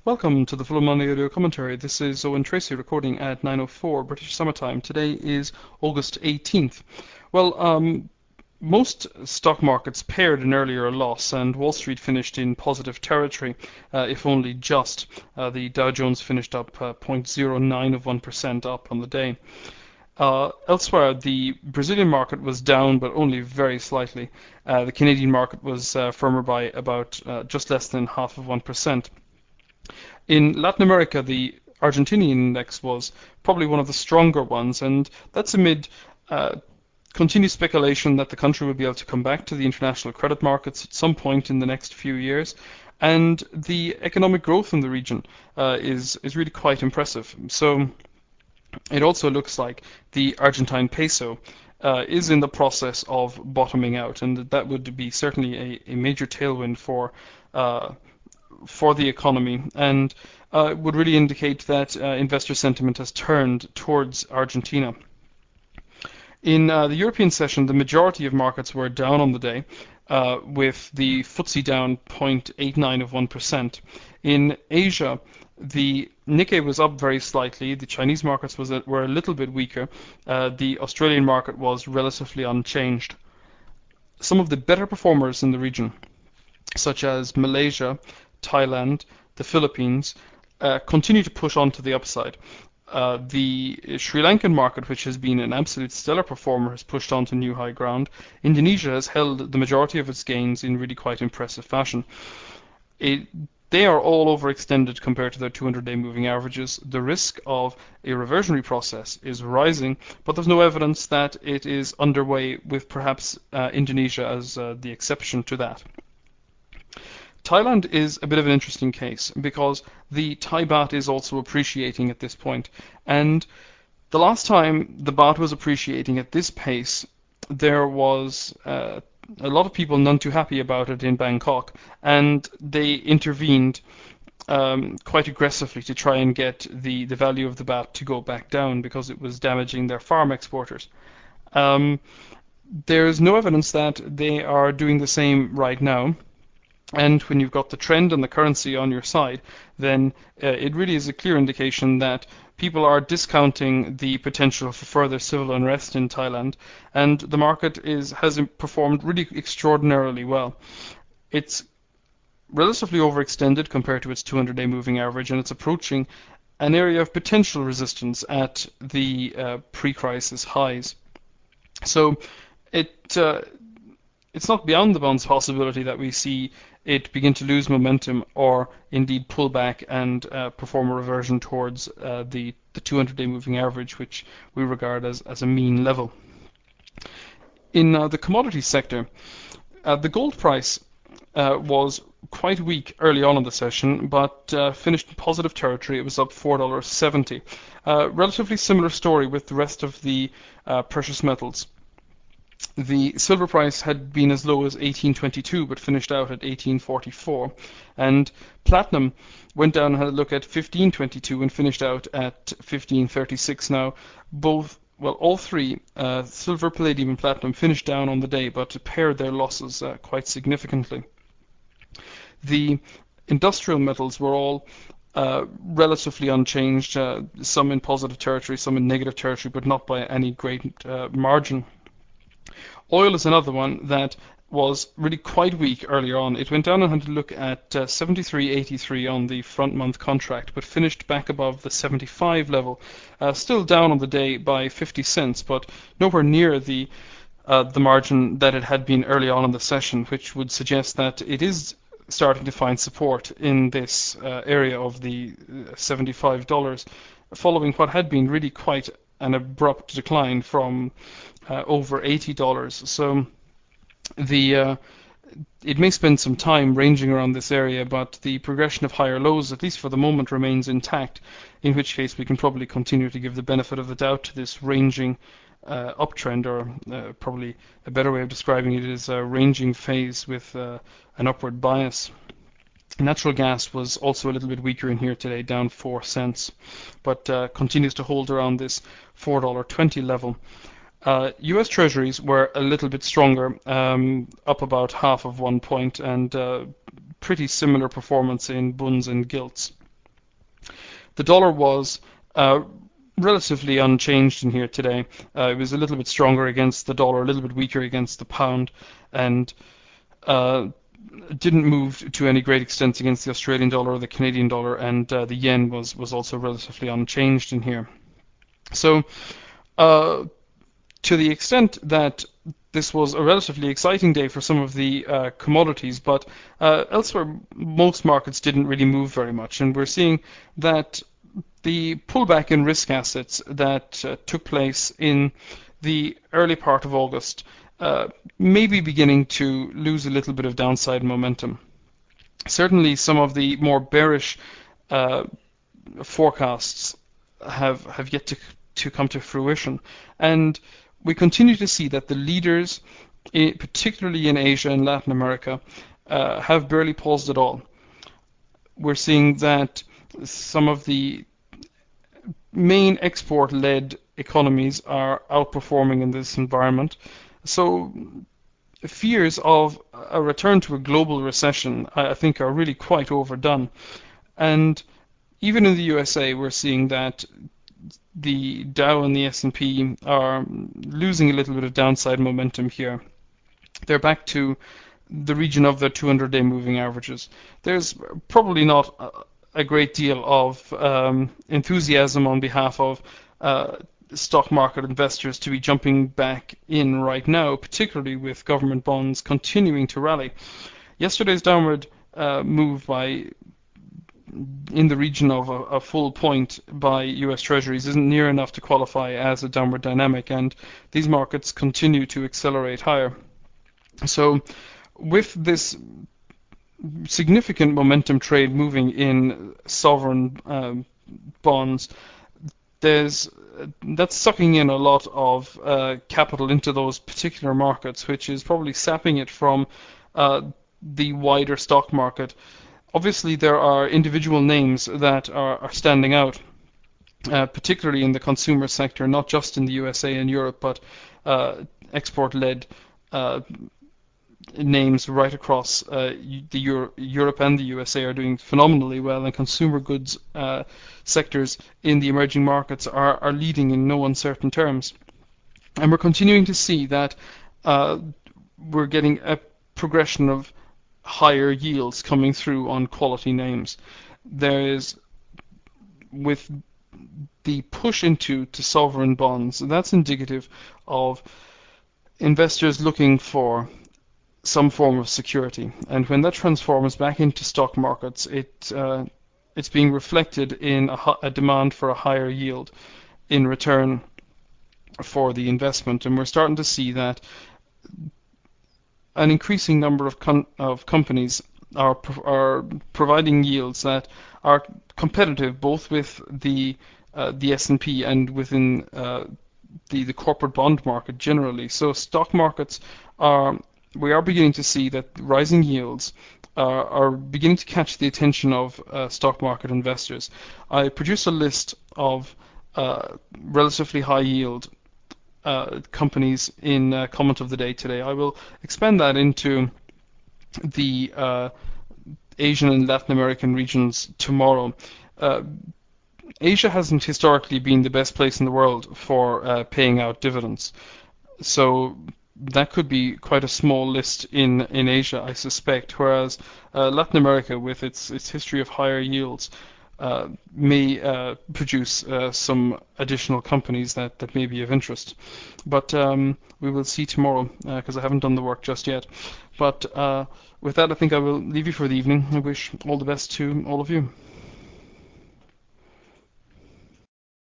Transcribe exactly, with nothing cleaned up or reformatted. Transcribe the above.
Welcome to the Full Money Audio Commentary. This is Owen Tracy recording at nine oh four British Summer Time. Today is August eighteenth. Well, um, most stock markets paired an earlier loss, and Wall Street finished in positive territory, uh, if only just. Uh, the Dow Jones finished up uh, zero point zero nine of one percent up on the day. Uh, elsewhere, the Brazilian market was down, but only very slightly. Uh, the Canadian market was uh, firmer by about uh, just less than half of one percent. In Latin America, the Argentinian index was probably one of the stronger ones, and that's amid uh, continued speculation that the country will be able to come back to the international credit markets at some point in the next few years. And the economic growth in the region uh, is is really quite impressive. So it also looks like the Argentine peso uh, is in the process of bottoming out, and that would be certainly a, a major tailwind for uh, for the economy, and uh, would really indicate that uh, investor sentiment has turned towards Argentina. In uh, the European session, the majority of markets were down on the day, uh, with the F T S E down zero point eight nine of one percent. In Asia, the Nikkei was up very slightly. The Chinese markets was a, were a little bit weaker. Uh, the Australian market was relatively unchanged. Some of the better performers in the region, such as Malaysia, Thailand, the Philippines, uh, continue to push on to the upside. Uh, the Sri Lankan market, which has been an absolute stellar performer, has pushed on to new high ground. Indonesia has held the majority of its gains in really quite impressive fashion. It, they are all overextended compared to their two hundred day moving averages. The risk of a reversionary process is rising, but there's no evidence that it is underway, with perhaps uh, Indonesia as uh, the exception to that. Thailand is a bit of an interesting case because the Thai baht is also appreciating at this point, and the last time the baht was appreciating at this pace, there was uh, a lot of people none too happy about it in Bangkok, and they intervened um, quite aggressively to try and get the, the value of the baht to go back down because it was damaging their farm exporters. Um, there's no evidence that they are doing the same right now. And when you've got the trend and the currency on your side, then uh, it really is a clear indication that people are discounting the potential for further civil unrest in Thailand, and the market is has performed really extraordinarily well. It's relatively overextended compared to its two hundred day moving average, and it's approaching an area of potential resistance at the uh, pre-crisis highs. So it uh, it's not beyond the bounds possibility that we see it begin to lose momentum or indeed pull back and uh, perform a reversion towards uh, the, the two hundred day moving average, which we regard as, as a mean level. In uh, the commodity sector, uh, the gold price uh, was quite weak early on in the session, but uh, finished in positive territory. It was up four dollars seventy. Uh, relatively similar story with the rest of the uh, precious metals. The silver price had been as low as eighteen twenty-two, but finished out at eighteen forty-four, and platinum went down and had a look at fifteen twenty-two and finished out at fifteen thirty-six. Now, both, well, all three, uh, silver, palladium, and platinum, finished down on the day, but paired their losses uh, quite significantly. The industrial metals were all uh, relatively unchanged, uh, some in positive territory, some in negative territory, but not by any great uh, margin. Oil is another one that was really quite weak earlier on. It went down and had to look at uh, seventy-three eighty-three on the front month contract, but finished back above the seventy-five level. Uh, still down on the day by fifty cents, but nowhere near the uh, the margin that it had been early on in the session, which would suggest that it is starting to find support in this uh, area of the seventy-five dollars, following what had been really quite an abrupt decline from uh, over eighty dollars. So the uh, it may spend some time ranging around this area, but the progression of higher lows, at least for the moment, remains intact, in which case we can probably continue to give the benefit of the doubt to this ranging uh, uptrend, or uh, probably a better way of describing it is a ranging phase with uh, an upward bias. Natural gas was also a little bit weaker in here today, down four cents, but uh, continues to hold around this four dollars twenty level. Uh, U S Treasuries were a little bit stronger, um, up about half of one point, and uh, pretty similar performance in bunds and gilts. The dollar was uh, relatively unchanged in here today. Uh, it was a little bit stronger against the dollar, a little bit weaker against the pound, and uh, didn't move to any great extent against the Australian dollar or the Canadian dollar, and uh, the yen was was also relatively unchanged in here. So, uh, to the extent that this was a relatively exciting day for some of the uh, commodities, but uh, elsewhere most markets didn't really move very much, and we're seeing that the pullback in risk assets that uh, took place in the early part of August uh, may be beginning to lose a little bit of downside momentum. Certainly, some of the more bearish uh, forecasts have have yet to to come to fruition, and we continue to see that the leaders, particularly in Asia and Latin America, uh, have barely paused at all. We're seeing that some of the main export-led economies are outperforming in this environment. So fears of a return to a global recession, I think, are really quite overdone. And even in the U S A, we're seeing that the Dow and the S and P are losing a little bit of downside momentum here. They're back to the region of the two hundred day moving averages. There's probably not a great deal of um, enthusiasm on behalf of uh, stock market investors to be jumping back in right now, particularly with government bonds continuing to rally. Yesterday's downward uh, move by in the region of a, a full point by U S Treasuries isn't near enough to qualify as a downward dynamic, and these markets continue to accelerate higher. So with this significant momentum trade moving in sovereign um, bonds, there's that's sucking in a lot of uh, capital into those particular markets, which is probably sapping it from uh, the wider stock market. Obviously, there are individual names that are, are standing out, uh, particularly in the consumer sector, not just in the U S A and Europe, but uh, export-led uh, names right across uh, the Euro- Europe and the U S A are doing phenomenally well, and consumer goods uh, sectors in the emerging markets are, are leading in no uncertain terms. And we're continuing to see that uh, we're getting a progression of higher yields coming through on quality names. There is, with the push into to sovereign bonds, that's indicative of investors looking for some form of security, and when that transforms back into stock markets, it uh, it's being reflected in a, a demand for a higher yield in return for the investment, and we're starting to see that an increasing number of com- of companies are pro- are providing yields that are competitive both with the uh, the S and P and within uh, the the corporate bond market generally. So stock markets are we are beginning to see that rising yields uh, are beginning to catch the attention of uh, stock market investors. I produced a list of uh, relatively high yield uh, companies in uh, comment of the day today. I will expand that into the uh, Asian and Latin American regions tomorrow. Uh, Asia hasn't historically been the best place in the world for uh, paying out dividends. So that could be quite a small list in, in Asia, I suspect, whereas uh, Latin America, with its, its history of higher yields, uh, may uh, produce uh, some additional companies that, that may be of interest. But um, we will see tomorrow, because uh, I haven't done the work just yet. But uh, with that, I think I will leave you for the evening. I wish all the best to all of you.